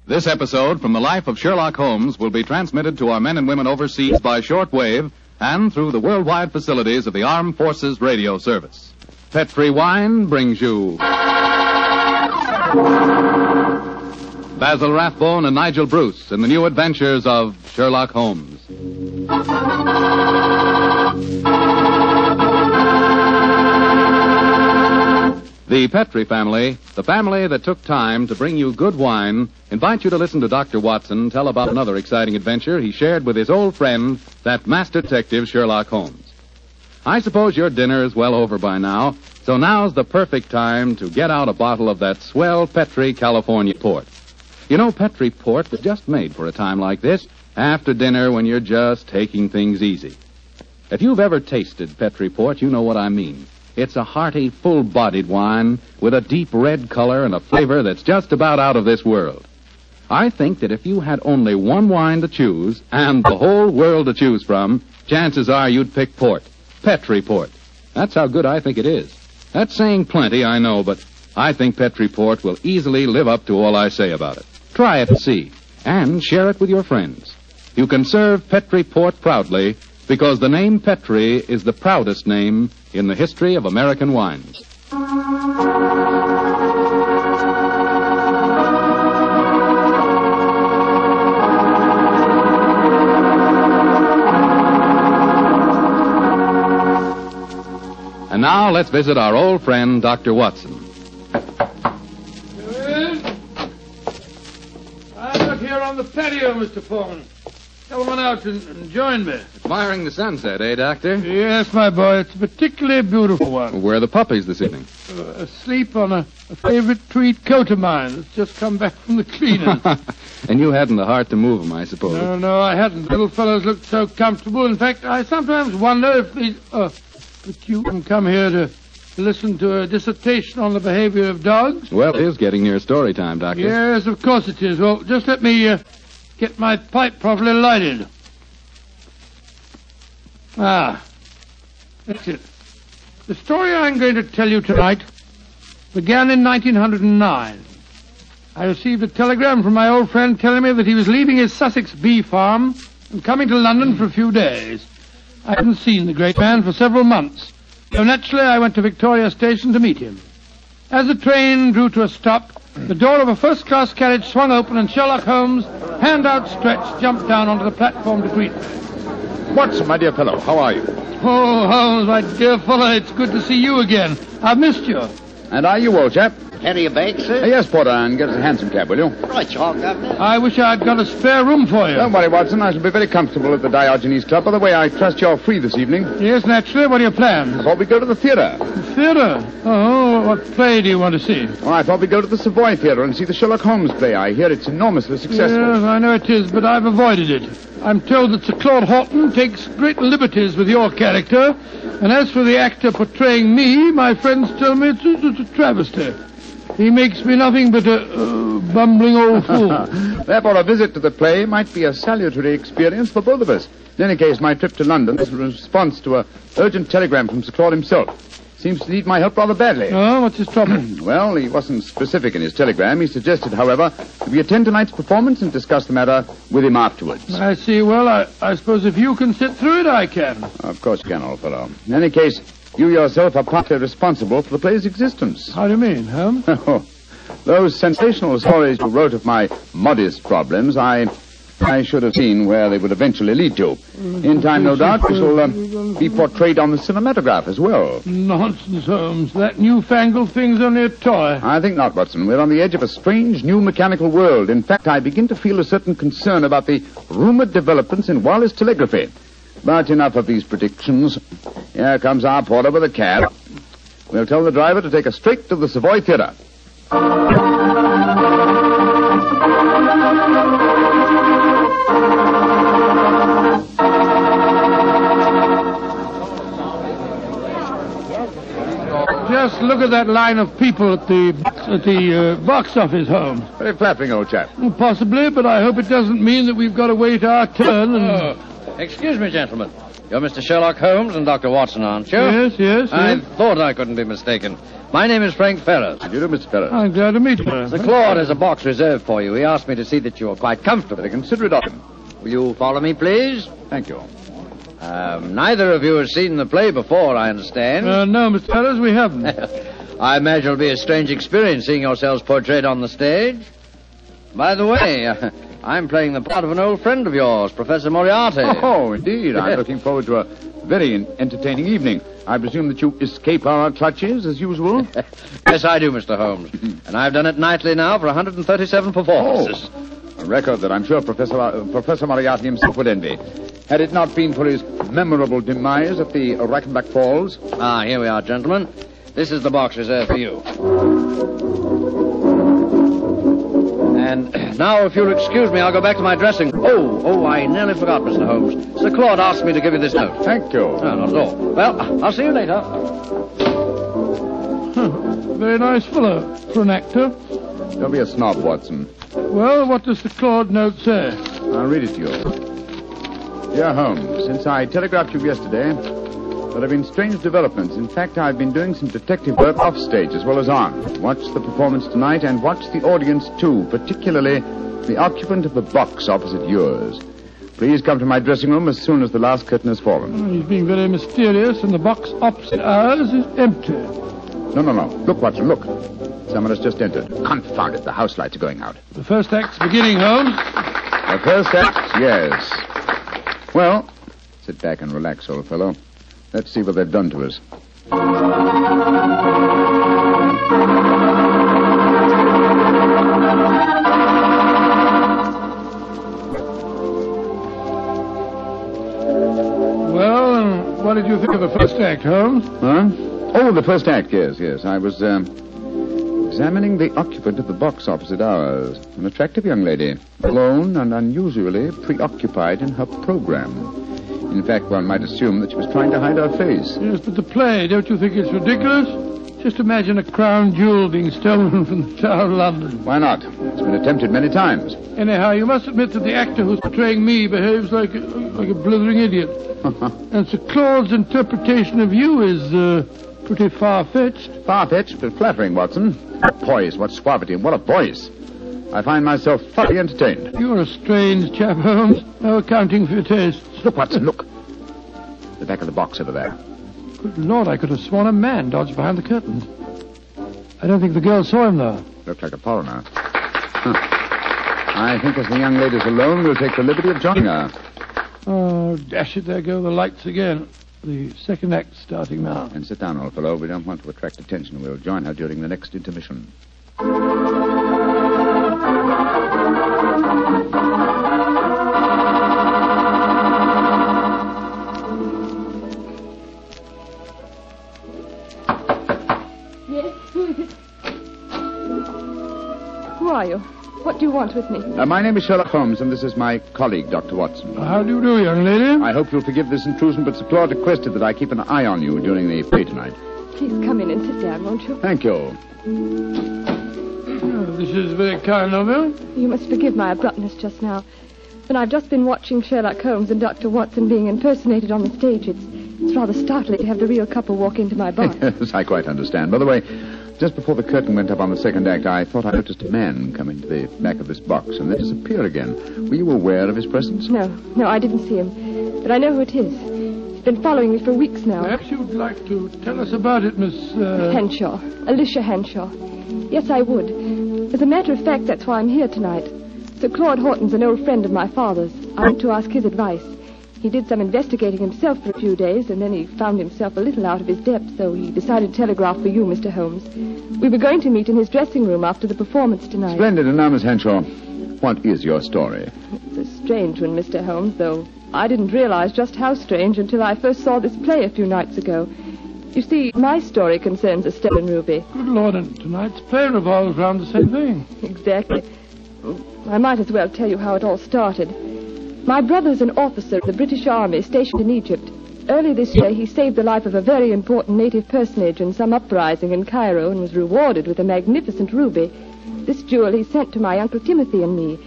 This episode from the life of Sherlock Holmes will be transmitted to our men and women overseas by shortwave and through the worldwide facilities of the Armed Forces Radio Service. Petri Wine brings you Basil Rathbone and Nigel Bruce in the new adventures of Sherlock Holmes. The Petri family, the family that took time to bring you good wine, invite you to listen to Dr. Watson tell about another exciting adventure he shared with his old friend, that master detective Sherlock Holmes. I suppose your dinner is well over by now, so now's the perfect time to get out a bottle of that swell Petri California port. You know, Petri port was just made for a time like this, after dinner when you're just taking things easy. If you've ever tasted Petri port, you know what I mean. It's a hearty, full-bodied wine with a deep red color and a flavor that's just about out of this world. I think that if you had only one wine to choose and the whole world to choose from, chances are you'd pick port. Petri port. That's how good I think it is. That's saying plenty, I know, but I think Petri port will easily live up to all I say about it. Try it and see, and share it with your friends. You can serve Petri port proudly because the name Petri is the proudest name in the history of American wines. And now let's visit our old friend, Dr. Watson. I'm out here on the patio, Mr. Foreman. Come on out and join me. Admiring the sunset, eh, Doctor? Yes, my boy. It's a particularly beautiful one. Where are the puppies this evening? Asleep on a favorite tweed coat of mine that's just come back from the cleaners. And you hadn't the heart to move them, I suppose. No, I hadn't. Little fellows looked so comfortable. In fact, I sometimes wonder if these... that you can come here to listen to a dissertation on the behavior of dogs. Well, it is getting near story time, Doctor. Yes, of course it is. Well, just let me get my pipe properly lighted. That's it. The story I'm going to tell you tonight began in 1909. I received a telegram from my old friend telling me that he was leaving his Sussex bee farm and coming to London for a few days. I hadn't seen the great man for several months, so naturally I went to Victoria Station to meet him. As the train drew to a stop, the door of a first-class carriage swung open and Sherlock Holmes, hand outstretched, jumped down onto the platform to greet me. Watson, my dear fellow, how are you? Oh, Holmes, my dear fellow, it's good to see you again. I've missed you. And are you, old chap? Carry a bag, sir? Yes, Porter, and get us a hansom cab, will you? Right, you all Governor. I wish I'd got a spare room for you. Don't worry, Watson. I shall be very comfortable at the Diogenes Club. By the way, I trust you're free this evening. Yes, naturally. What are your plans? I thought we'd go to the theatre. The theatre? Oh, what play do you want to see? Well, I thought we'd go to the Savoy Theatre and see the Sherlock Holmes play. I hear it's enormously successful. Yes, I know it is, but I've avoided it. I'm told that Sir Claude Horton takes great liberties with your character, and as for the actor portraying me, my friends tell me it's a travesty. He makes me nothing but a bumbling old fool. Therefore, a visit to the play might be a salutary experience for both of us. In any case, my trip to London is a response to an urgent telegram from Sir Claude himself. Seems to need my help rather badly. Oh, what's his trouble? Well, he wasn't specific in his telegram. He suggested, however, that we attend tonight's performance and discuss the matter with him afterwards. I see. Well, I suppose if you can sit through it, I can. Of course you can, old fellow. In any case, you yourself are partly responsible for the play's existence. How do you mean, huh? Those sensational stories you wrote of my modest problems, I should have seen where they would eventually lead to. In time, no doubt, we shall be portrayed on the cinematograph as well. Nonsense, Holmes. That newfangled thing's only a toy. I think not, Watson. We're on the edge of a strange new mechanical world. In fact, I begin to feel a certain concern about the rumored developments in wireless telegraphy. But enough of these predictions. Here comes our porter with a cab. We'll tell the driver to take us straight to the Savoy Theatre. Just look at that line of people at the box office, Holmes. Very flattering, old chap. Well, possibly, but I hope it doesn't mean that we've got to wait our turn and... Excuse me, gentlemen. You're Mr. Sherlock Holmes and Dr. Watson, aren't you? Yes. I thought I couldn't be mistaken. My name is Frank Ferris. How do you do, Mr. Ferris? I'm glad to meet you. Sir Claude has a box reserved for you. He asked me to see that you are quite comfortable. Very considerate of him. Will you follow me, please? Thank you. Neither of you has seen the play before, I understand. No, Mr. Ferris, we haven't. I imagine it'll be a strange experience seeing yourselves portrayed on the stage. By the way, I'm playing the part of an old friend of yours, Professor Moriarty. Oh, indeed. I'm looking forward to a very entertaining evening. I presume that you escape our clutches, as usual? Yes, I do, Mr. Holmes. And I've done it nightly now for 137 performances. A record that I'm sure Professor Moriarty himself would envy. Had it not been for his memorable demise at the Reichenbach Falls. Here we are, gentlemen. This is the box reserved for you. And now, if you'll excuse me, I'll go back to my dressing room. Oh, I nearly forgot, Mr. Holmes. Sir Claude asked me to give you this note. Thank you. No, not at all. Well, I'll see you later. Very nice fellow for an actor. Don't be a snob, Watson. Well, what does the Claude note say? I'll read it to you. Dear Holmes, since I telegraphed you yesterday, there have been strange developments. In fact, I've been doing some detective work off stage as well as on. Watch the performance tonight and watch the audience too, particularly the occupant of the box opposite yours. Please come to my dressing room as soon as the last curtain has fallen. He's being very mysterious, and the box opposite ours is empty. No. Look, Watson, look. Someone has just entered. Confound it, the house lights are going out. The first act's beginning, Holmes. The first act, yes. Well, sit back and relax, old fellow. Let's see what they've done to us. Well, what did you think of the first act, Holmes? Huh? Oh, the first act, yes. I was examining the occupant of the box opposite ours. An attractive young lady, alone and unusually preoccupied in her program. In fact, one might assume that she was trying to hide her face. Yes, but the play, don't you think it's ridiculous? Just imagine a crown jewel being stolen from the Tower of London. Why not? It's been attempted many times. Anyhow, you must admit that the actor who's portraying me behaves like a blithering idiot. And Sir Claude's interpretation of you is pretty far-fetched. Far-fetched, but flattering, Watson. What poise, what suavity, and what a voice. I find myself thoroughly entertained. You're a strange chap, Holmes. No accounting for your tastes. Look, Watson, look. The back of the box over there. Good Lord, I could have sworn a man dodged behind the curtains. I don't think the girl saw him, though. Looked like a foreigner. I think as the young lady's alone, we'll take the liberty of joining her. Oh, dash it, there go the lights again. The second act starting now. And sit down, old fellow. We don't want to attract attention. We'll join her during the next intermission. Who are you? What do you want with me? My name is Sherlock Holmes, and this is my colleague, Dr. Watson. How do you do, young lady? I hope you'll forgive this intrusion, but Sir Claude requested that I keep an eye on you during the play tonight. Please come in and sit down, won't you? Thank you. Oh, this is very kind of you. You must forgive my abruptness just now. But I've just been watching Sherlock Holmes and Dr. Watson being impersonated on the stage. It's rather startling to have the real couple walk into my box. Yes, I quite understand. By the way, just before the curtain went up on the second act, I thought I noticed a man come into the back of this box and then disappear again. Were you aware of his presence? No, I didn't see him. But I know who it is. He's been following me for weeks now. Perhaps you'd like to tell us about it, Miss... Henshaw. Alicia Henshaw. Yes, I would. As a matter of fact, that's why I'm here tonight. Sir Claude Horton's an old friend of my father's. I went to ask his advice. He did some investigating himself for a few days, and then he found himself a little out of his depth, so he decided to telegraph for you, Mr. Holmes. We were going to meet in his dressing room after the performance tonight. Splendid. And now, Miss Henshaw, what is your story? It's a strange one, Mr. Holmes, though I didn't realize just how strange until I first saw this play a few nights ago. You see, my story concerns a stolen ruby. Good Lord, and tonight's play revolves around the same thing. Exactly. I might as well tell you how it all started. My brother's an officer of the British Army stationed in Egypt. Early this year, he saved the life of a very important native personage in some uprising in Cairo and was rewarded with a magnificent ruby. This jewel he sent to my Uncle Timothy and me.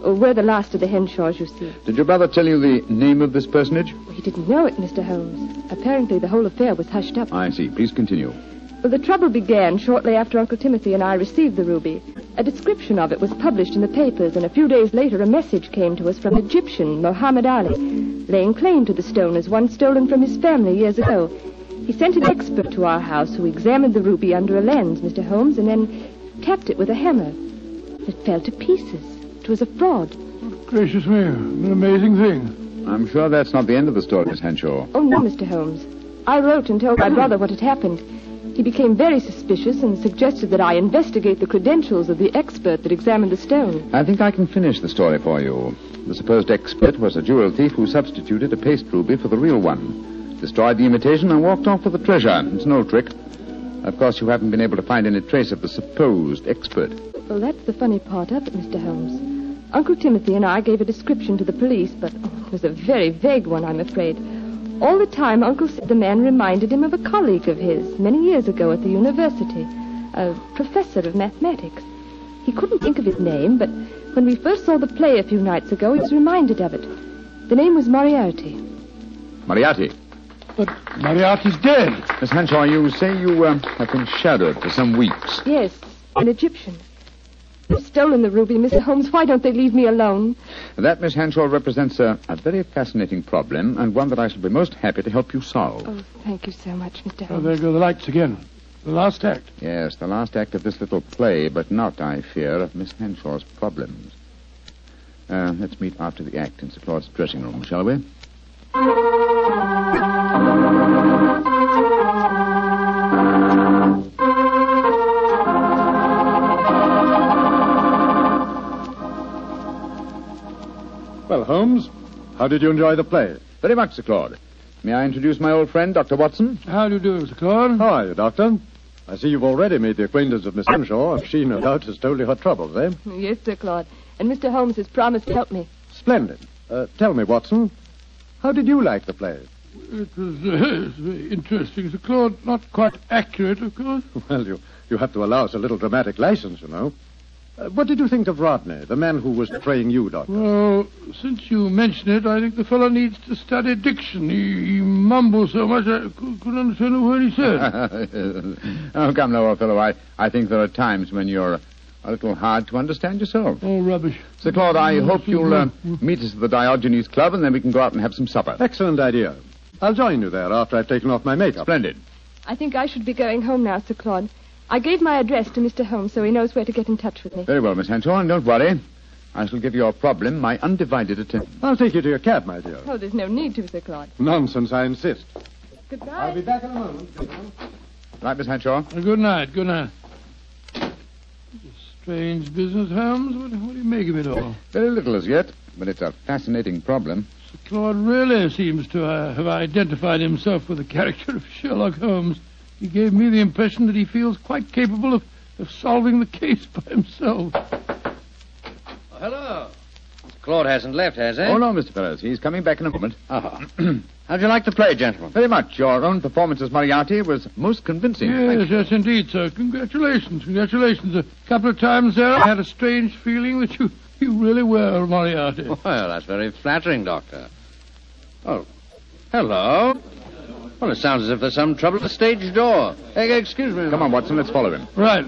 We're the last of the Henshaws, you see. Did your brother tell you the name of this personage? He didn't know it, Mr. Holmes. Apparently the whole affair was hushed up. I see. Please continue. Well, the trouble began shortly after Uncle Timothy and I received the ruby. A description of it was published in the papers, and a few days later a message came to us from an Egyptian, Mohammed Ali, laying claim to the stone as one stolen from his family years ago. He sent an expert to our house who examined the ruby under a lens, Mr. Holmes, and then tapped it with a hammer. It fell to pieces. It was a fraud. Gracious me, an amazing thing. I'm sure that's not the end of the story, Miss Henshaw. Oh, no, Mr. Holmes. I wrote and told my brother what had happened. He became very suspicious and suggested that I investigate the credentials of the expert that examined the stone. I think I can finish the story for you. The supposed expert was a jewel thief who substituted a paste ruby for the real one, destroyed the imitation, and walked off with the treasure. It's an old trick. Of course, you haven't been able to find any trace of the supposed expert. Well, that's the funny part of it, Mr. Holmes. Uncle Timothy and I gave a description to the police, but it was a very vague one, I'm afraid. All the time, Uncle said the man reminded him of a colleague of his many years ago at the university, a professor of mathematics. He couldn't think of his name, but when we first saw the play a few nights ago, he was reminded of it. The name was Moriarty. Moriarty? But Moriarty's dead. Miss Henshaw, you say you have been shadowed for some weeks. Yes, an Egyptian. They've stolen the ruby, Mr. Holmes. Why don't they leave me alone? That, Miss Henshaw, represents a very fascinating problem, and one that I shall be most happy to help you solve. Oh, thank you so much, Mr. Oh, Holmes. there go the lights again. The last act. Yes, the last act of this little play, but not, I fear, of Miss Henshaw's problems. Let's meet after the act in Sir Claude's dressing room, shall we? Well, Holmes, how did you enjoy the play? Very much, Sir Claude. May I introduce my old friend, Dr. Watson? How do you do, Mr. Claude? How are you, Doctor? I see you've already made the acquaintance of Miss Henshaw. She, no doubt, has told you her troubles, eh? Yes, Sir Claude. And Mr. Holmes has promised to help me. Splendid. Tell me, Watson, how did you like the play? It was very interesting, Sir Claude. Not quite accurate, of course. Well, you have to allow us a little dramatic license, you know. What did you think of Rodney, the man who was betraying you, Doctor? Well, since you mention it, I think the fellow needs to study diction. He mumbles so much I couldn't understand a word he said. Oh, come now, old fellow. I think there are times when you're a little hard to understand yourself. Oh, rubbish. Sir Claude, I hope you'll meet us at the Diogenes Club, and then we can go out and have some supper. Excellent idea. I'll join you there after I've taken off my makeup. Splendid. I think I should be going home now, Sir Claude. I gave my address to Mr. Holmes so he knows where to get in touch with me. Very well, Miss Henshaw, and don't worry. I shall give your problem my undivided attention. I'll take you to your cab, my dear. Oh, there's no need to, Sir Claude. Nonsense, I insist. Goodbye. I'll be back in a moment. Right, Miss Henshaw? Good night, good night. Strange business, Holmes. What do you make of it all? Very little as yet, but it's a fascinating problem. Sir Claude really seems to have identified himself with the character of Sherlock Holmes. He gave me the impression that he feels quite capable of solving the case by himself. Oh, hello. Claude hasn't left, has he? Oh, no, Mr. Ferris. He's coming back in a moment. Oh. How'd you like the play, gentlemen? Very much. Your own performance as Moriarty was most convincing. Yes, indeed, sir. Congratulations. A couple of times there, I had a strange feeling that you really were Moriarty. Well, that's very flattering, Doctor. Oh, hello. Well, it sounds as if there's some trouble at the stage door. Excuse me. Come on, Watson. Let's follow him. Right.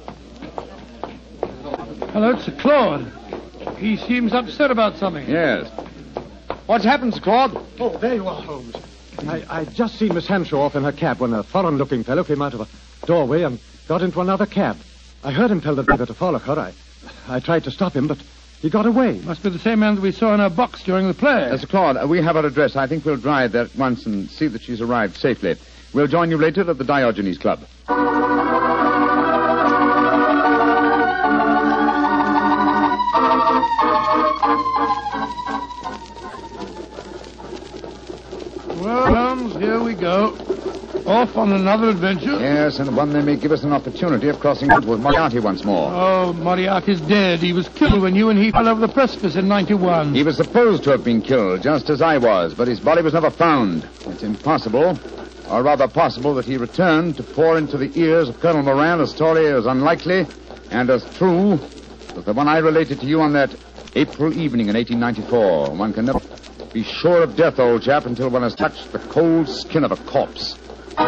Hello, it's Sir Claude. He seems upset about something. Yes. What's happened, Sir Claude? Oh, there you are, Holmes. I'd just seen Miss Henshaw off in her cab when a foreign-looking fellow came out of a doorway and got into another cab. I heard him tell the driver to follow her. I tried to stop him, but he got away. Must be the same man that we saw in our box during the play. Sir Claude, we have her address. I think we'll drive there at once and see that she's arrived safely. We'll join you later at the Diogenes Club. Well, Holmes, here we go. Off on another adventure. Yes, and one that may give us an opportunity of crossing out with Moriarty once more. Oh, Moriarty's dead. He was killed when you and he fell over the precipice in 91. He was supposed to have been killed, just as I was, but his body was never found. It's impossible, or rather possible, that he returned to pour into the ears of Colonel Moran a story as unlikely and as true as the one I related to you on that April evening in 1894. One can never be sure of death, old chap, until one has touched the cold skin of a corpse.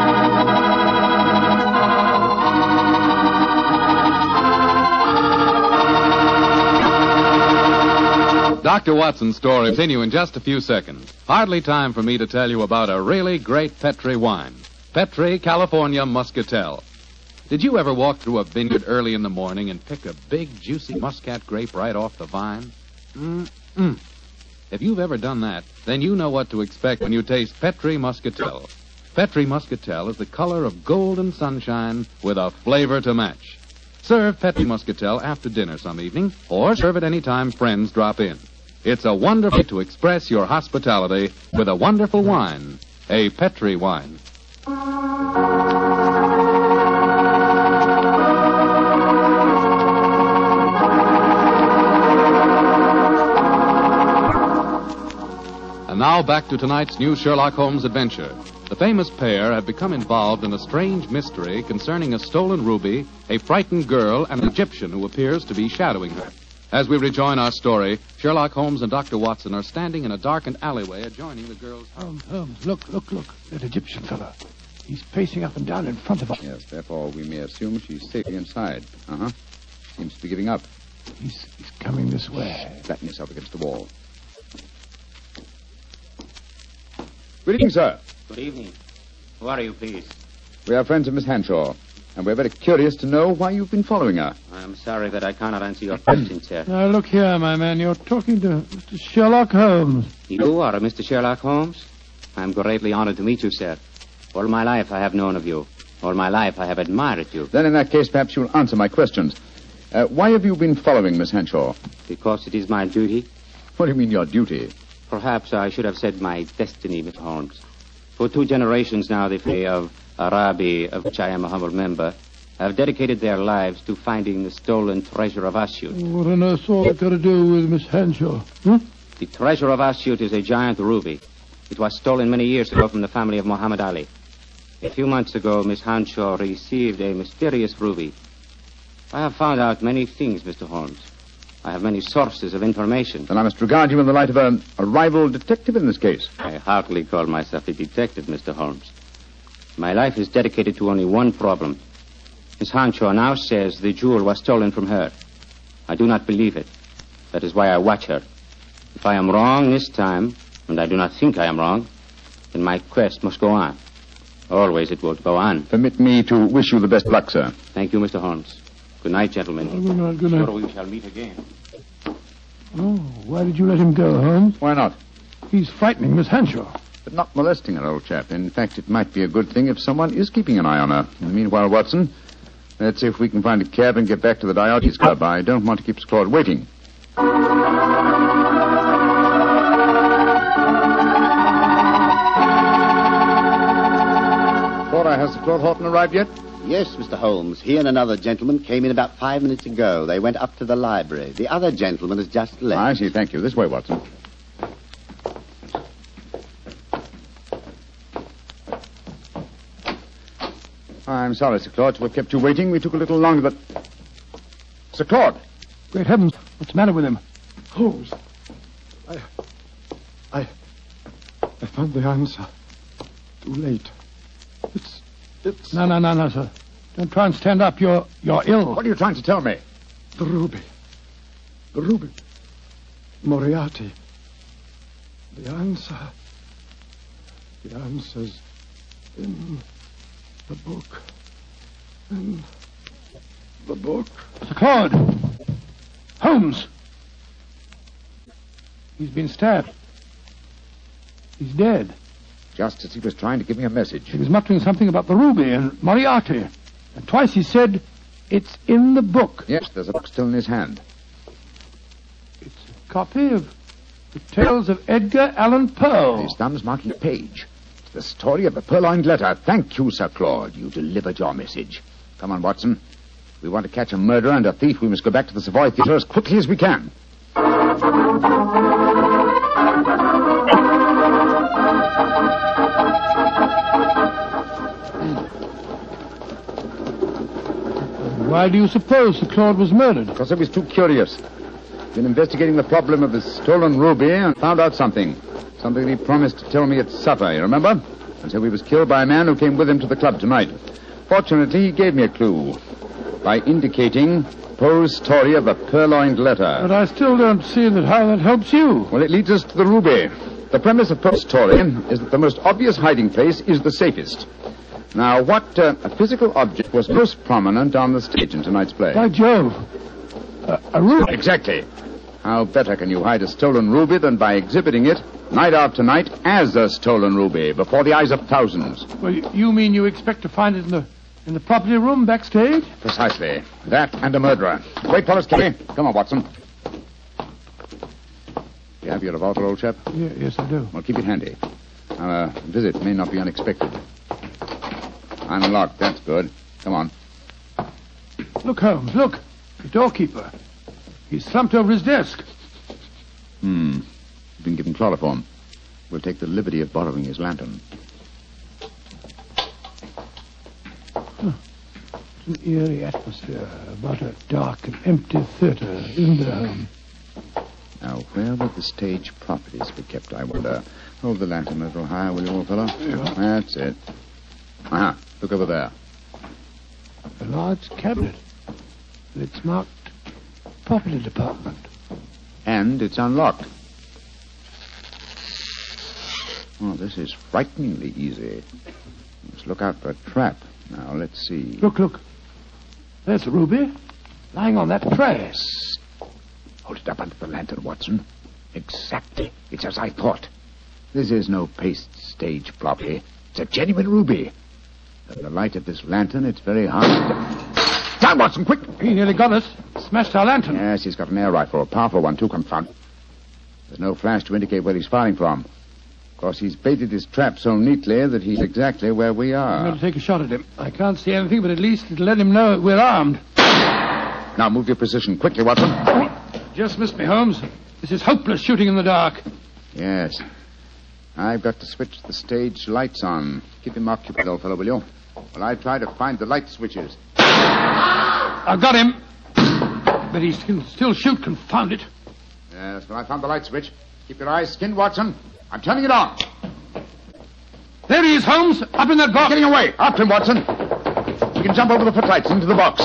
Dr. Watson's story will continue in just a few seconds. Hardly time for me to tell you about a really great Petri wine. Petri California Muscatel. Did you ever walk through a vineyard early in the morning and pick a big, juicy muscat grape right off the vine? If you've ever done that, then you know what to expect when you taste Petri Muscatel. Petri Muscatel is the color of golden sunshine with a flavor to match. Serve Petri Muscatel after dinner some evening, or serve it any time friends drop in. It's a wonderful way to express your hospitality with a wonderful wine, a Petri wine. And now back to tonight's new Sherlock Holmes adventure. The famous pair have become involved in a strange mystery concerning a stolen ruby, a frightened girl, and an Egyptian who appears to be shadowing her. As we rejoin our story, Sherlock Holmes and Dr. Watson are standing in a darkened alleyway adjoining the girl's house. Holmes, look. That Egyptian fellow. He's pacing up and down in front of us. Yes, therefore we may assume she's safely inside. Seems to be giving up. He's coming this way. Flatten yourself against the wall. Good evening, sir. Good evening. Who are you, please? We are friends of Miss Hanshaw, and we're very curious to know why you've been following her. I'm sorry that I cannot answer your question, sir. Now, look here, my man. You're talking to Mr. Sherlock Holmes. You are Mr. Sherlock Holmes? I'm greatly honored to meet you, sir. All my life I have known of you. All my life I have admired you. Then in that case, perhaps you'll answer my questions. Why have you been following Miss Hanshaw? Because it is my duty. What do you mean, your duty? Perhaps I should have said my destiny, Mr. Holmes. For 2 generations now, the family of Arabi, of which I am a humble member, have dedicated their lives to finding the stolen treasure of Asyut. What on earth's all that got to do with Miss Hanshaw? The treasure of Asyut is a giant ruby. It was stolen many years ago from the family of Muhammad Ali. A few months ago, Miss Hanshaw received a mysterious ruby. I have found out many things, Mr. Holmes. I have many sources of information. Then I must regard you in the light of a rival detective in this case. I hardly call myself a detective, Mr. Holmes. My life is dedicated to only one problem. Miss Hanshaw now says the jewel was stolen from her. I do not believe it. That is why I watch her. If I am wrong this time, and I do not think I am wrong, then my quest must go on. Always it will go on. Permit me to wish you the best luck, sir. Thank you, Mr. Holmes. Good night, gentlemen. Good night. Sure we shall meet again. Oh, why did you let him go, Holmes? Why not? He's frightening Miss Hanshaw. But not molesting her, old chap. In fact, it might be a good thing if someone is keeping an eye on her. Meanwhile, Watson, let's see if we can find a cab and get back to the Diotes Club. I don't want to keep Sir Claude waiting. Flora, has Sir Claude Horton arrived yet? Yes, Mr. Holmes. He and another gentleman came in about 5 minutes ago. They went up to the library. The other gentleman has just left. I see. Thank you. This way, Watson. I'm sorry, Sir Claude, to have kept you waiting. We took a little longer, but... Sir Claude! Great heavens, what's the matter with him? Holmes, I found the answer. Too late. It's... No, sir. Don't try and stand up. You're ill. What are you trying to tell me? The ruby. Moriarty. The answer's in the book. In the book. Sir Claude! Holmes! He's been stabbed. He's dead. Just as he was trying to give me a message. He was muttering something about the ruby and Moriarty. And twice he said, it's in the book. Yes, there's a book still in his hand. It's a copy of The Tales of Edgar Allan Poe. His thumb's marking a page. It's the story of the purloined letter. Thank you, Sir Claude. You delivered your message. Come on, Watson. If we want to catch a murderer and a thief, we must go back to the Savoy Theatre as quickly as we can. Why do you suppose Sir Claude was murdered? Because I was too curious. been investigating the problem of the stolen ruby and found out something. Something that he promised to tell me at supper, you remember? And so he was killed by a man who came with him to the club tonight. Fortunately, he gave me a clue by indicating Poe's story of the purloined letter. But I still don't see how that helps you. Well, it leads us to the ruby. The premise of Poe's story is that the most obvious hiding place is the safest. Now, what physical object was most prominent on the stage in tonight's play? By Jove. A ruby. Exactly. How better can you hide a stolen ruby than by exhibiting it night after night as a stolen ruby before the eyes of thousands? Well, you mean you expect to find it in the property room backstage? Precisely. That and a murderer. Wait for us, Kelly. Come on, Watson. You have your revolver, old chap? Yes, I do. Well, keep it handy. Our visit may not be unexpected. Unlocked. That's good. Come on. Look, Holmes, look. The doorkeeper. He's slumped over his desk. He's been given chloroform. We'll take the liberty of borrowing his lantern. It's an eerie atmosphere about a dark and empty theater, isn't there, Holmes? Now, where would the stage properties be kept, I wonder? Hold the lantern a little higher, will you, old fellow? Yeah. That's it. Aha, look over there. A large cabinet. It's marked Property Department. And it's unlocked. Oh, this is frighteningly easy. Let's look out for a trap. Now, let's see. Look. There's a ruby lying on that tray. Hold it up under the lantern, Watson. Exactly. It's as I thought. This is no paste stage property. It's a genuine ruby. In the light of this lantern, it's very hard to... Down, Watson, quick! He nearly got us. Smashed our lantern. Yes, he's got an air rifle, a powerful one, too, confound. There's no flash to indicate where he's firing from. Of course, he's baited his trap so neatly that he's exactly where we I'm are. going to take a shot at him. I can't see anything, but at least it'll let him know we're armed. Now, move your position quickly, Watson. Just missed me, Holmes. This is hopeless shooting in the dark. Yes. I've got to switch the stage lights on. Keep him occupied, old fellow, will you? While I try to find the light switches. I've got him. But he can still shoot, confound it. Yes, well, I found the light switch. Keep your eyes skinned, Watson. I'm turning it on. There he is, Holmes. Up in that box. Getting away. After him, Watson. You can jump over the footlights into the box.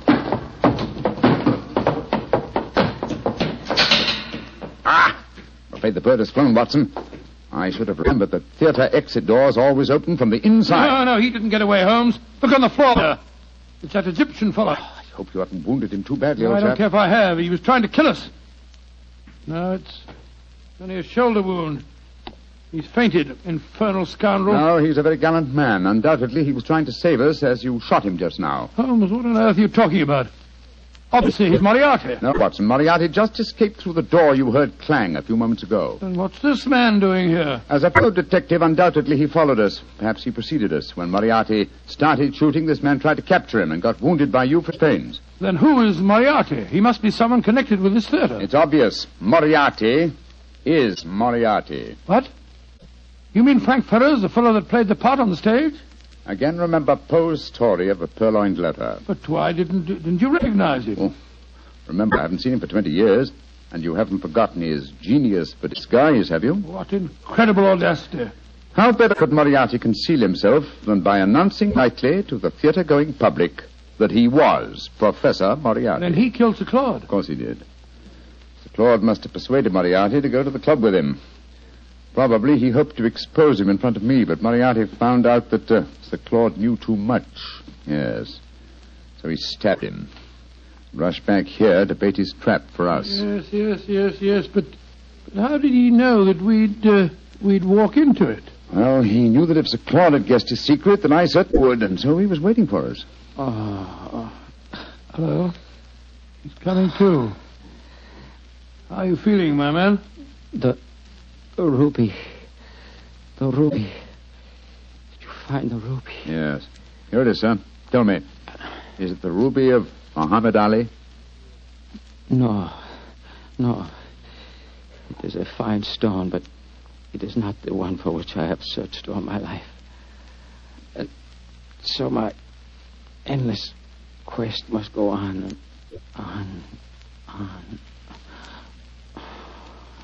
I'm afraid the bird has flown, Watson. I should have remembered that theater exit doors always open from the inside. No, he didn't get away, Holmes. Look on the floor there. It's that Egyptian fellow. I hope you haven't wounded him too badly, No, old I don't chap. care if I have. He was trying to kill us. No, it's only a shoulder wound. He's fainted, infernal scoundrel. No, he's a very gallant man. Undoubtedly, he was trying to save us as you shot him just now. Holmes, what on earth are you talking about? Obviously, he's Moriarty. No, Watson, Moriarty just escaped through the door you heard clang a few moments ago. Then what's this man doing here? As a fellow detective, undoubtedly he followed us. Perhaps he preceded us. When Moriarty started shooting, this man tried to capture him and got wounded by you for pains. Then who is Moriarty? He must be someone connected with this theater. It's obvious. Moriarty is Moriarty. What? You mean Frank Ferrers, the fellow that played the part on the stage? Again, remember Poe's story of the purloined letter. But why didn't you recognize him? Oh, remember, I haven't seen him for 20 years, and you haven't forgotten his genius for disguise, have you? What incredible audacity. How better could Moriarty conceal himself than by announcing lightly to the theater-going public that he was Professor Moriarty? Then he killed Sir Claude. Of course he did. Sir Claude must have persuaded Moriarty to go to the club with him. Probably he hoped to expose him in front of me, but Moriarty found out that Sir Claude knew too much. Yes. So he stabbed him. Rushed back here to bait his trap for us. Yes. But how did he know that we'd walk into it? Well, he knew that if Sir Claude had guessed his secret, then I certainly would, and so he was waiting for us. Hello. He's coming too. How are you feeling, my man? The ruby. The ruby. Did you find the ruby? Yes. Here it is, sir. Tell me, is it the ruby of Muhammad Ali? No. It is a fine stone, but it is not the one for which I have searched all my life. And so my endless quest must go on and on.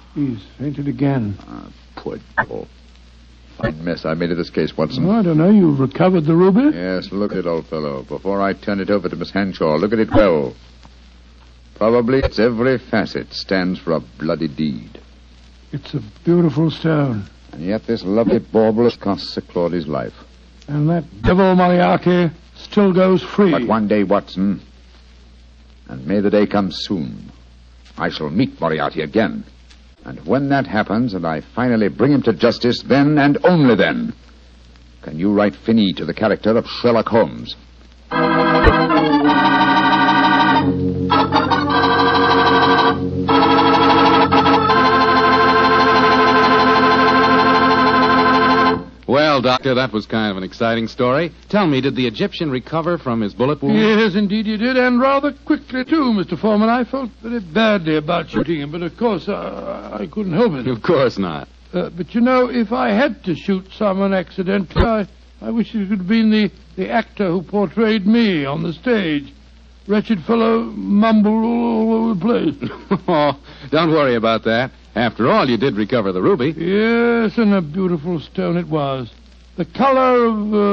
He's fainted again. Poor devil. Fine mess I made of this case, Watson. Oh, I don't know. You've recovered the ruby? Yes, look at it, old fellow. Before I turn it over to Miss Henshaw, look at it well. Probably its every facet stands for a bloody deed. It's a beautiful stone. And yet this lovely bauble has cost Sir Claudy's life. And that devil Moriarty still goes free. But one day, Watson, and may the day come soon, I shall meet Moriarty again. And when that happens and I finally bring him to justice, then and only then can you write fini to the character of Sherlock Holmes. Well, Doctor, that was kind of an exciting story. Tell me, did the Egyptian recover from his bullet wound? Yes, indeed he did, and rather quickly, too, Mr. Foreman. I felt very badly about shooting him, but of course I couldn't help it. Of course not. But you know, if I had to shoot someone accidentally, I wish it could have been the actor who portrayed me on the stage. Wretched fellow mumbled all over the place. Oh, don't worry about that. After all, you did recover the ruby. Yes, and a beautiful stone it was. The color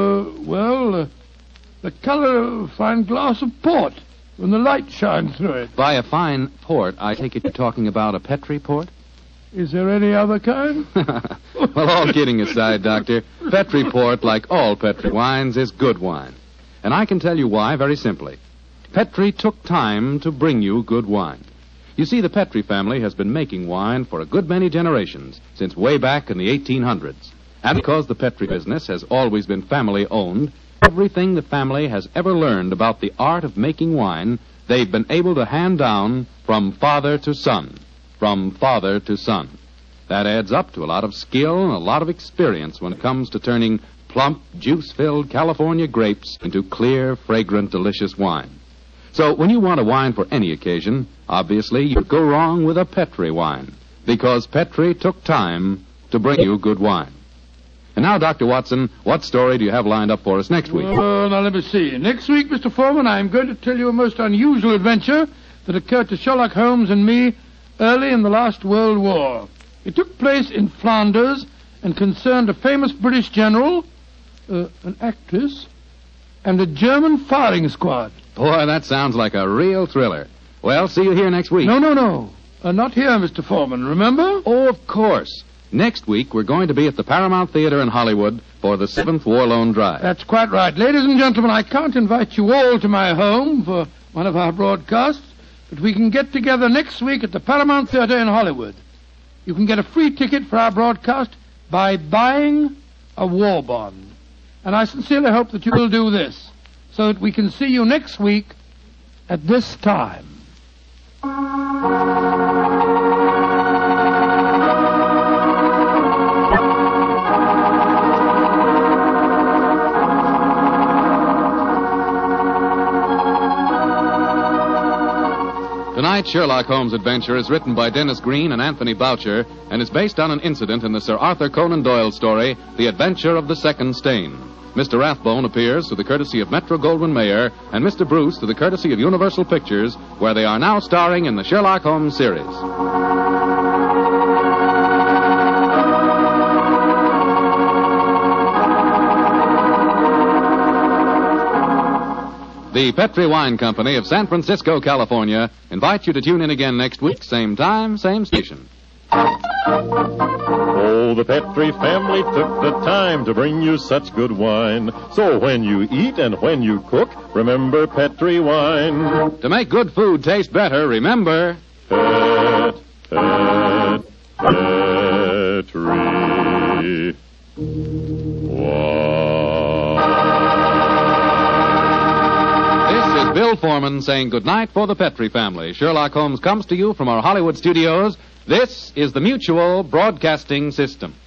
of, the color of a fine glass of port when the light shines through it. By a fine port, I take it you're talking about a Petri port? Is there any other kind? Well, all kidding aside, Doctor, Petri port, like all Petri wines, is good wine. And I can tell you why very simply. Petri took time to bring you good wine. You see, the Petri family has been making wine for a good many generations, since way back in the 1800s. And because the Petri business has always been family-owned, everything the family has ever learned about the art of making wine, they've been able to hand down from father to son. From father to son. That adds up to a lot of skill and a lot of experience when it comes to turning plump, juice-filled California grapes into clear, fragrant, delicious wine. So when you want a wine for any occasion, obviously you'd go wrong with a Petri wine, because Petri took time to bring you good wine. And now, Dr. Watson, what story do you have lined up for us next week? Now let me see. Next week, Mr. Foreman, I'm going to tell you a most unusual adventure that occurred to Sherlock Holmes and me early in the last World War. It took place in Flanders and concerned a famous British general, an actress, and a German firing squad. Boy, that sounds like a real thriller. Well, see you here next week. No. Not here, Mr. Foreman, remember? Oh, of course. Next week, we're going to be at the Paramount Theater in Hollywood for the 7th War Loan Drive. That's quite right. Ladies and gentlemen, I can't invite you all to my home for one of our broadcasts, but we can get together next week at the Paramount Theater in Hollywood. You can get a free ticket for our broadcast by buying a war bond. And I sincerely hope that you will do this, so that we can see you next week at this time. Tonight's Sherlock Holmes adventure is written by Dennis Green and Anthony Boucher and is based on an incident in the Sir Arthur Conan Doyle story, The Adventure of the Second Stain. Mr. Rathbone appears through the courtesy of Metro-Goldwyn-Mayer and Mr. Bruce through the courtesy of Universal Pictures, where they are now starring in the Sherlock Holmes series. The Petri Wine Company of San Francisco, California, invites you to tune in again next week, same time, same station. Oh, the Petri family took the time to bring you such good wine. So when you eat and when you cook, remember Petri wine. To make good food taste better, remember... Petri. Bill Foreman saying goodnight for the Petri family. Sherlock Holmes comes to you from our Hollywood studios. This is the Mutual Broadcasting System.